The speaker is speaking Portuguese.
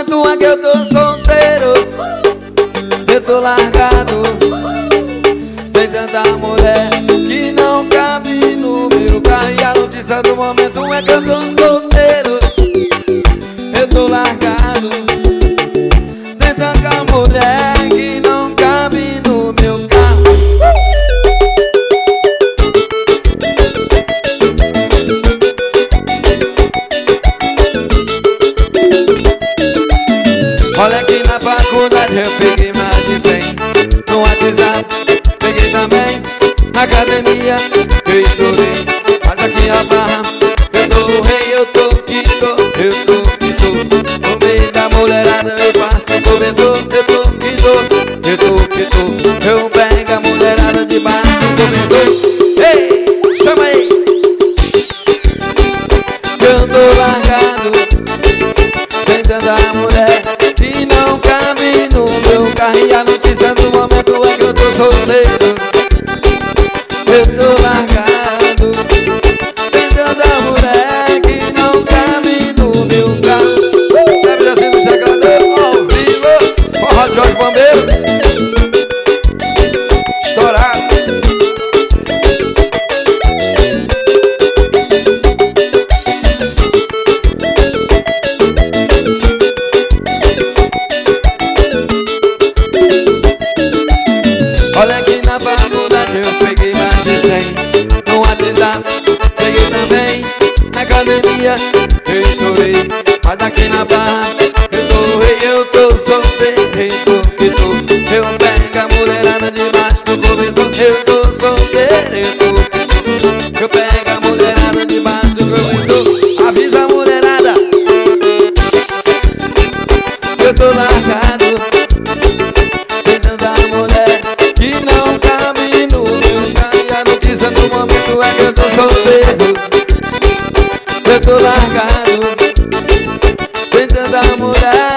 momento é que eu tô solteiro, eu tô largado. Tem tanta mulher que não cabe no meu carro. E a notícia do momento é que eu tô solteiro, eu tô largado. Tem tanta mulher que não cabe no meu carro. Olha aqui na faculdade eu peguei mais de 100. No WhatsApp peguei também. Na academia eu estourei. Mas aqui a barra eu sou o rei, eu tô que tô, eu tô que tô. No meio da mulherada eu faço o corredor. Eu tô que tô, eu tô que tô. Eu pego a mulherada debaixo do corredor. Ei, chama aí. Eu tô largado. Tem tanta mulher que não cabe no meu carro. E a notícia do momento é que eu tô solteiro, eu tô largado. Tem tanta mulher que não cabe no meu carro. Deve assim no checador, ao vivo, forró de Jorge Bombeiro, estourado. Olha aqui na faculdade eu peguei mais de 100. No WhatsApp peguei também. Na academia eu estourei. Mas aqui na barra eu sou o rei, eu tô solteiro, eu tô que tô. Eu pego a mulherada debaixo do corredor. Eu tô solteiro, eu tô que tô. Eu pego a mulherada debaixo do corredor. Avisa a mulherada, eu tô largado. Tem tanta mulher que não cabe no meu carro. E a notícia do momento é que eu tô solteiro, eu tô largado. Tem tanta mulher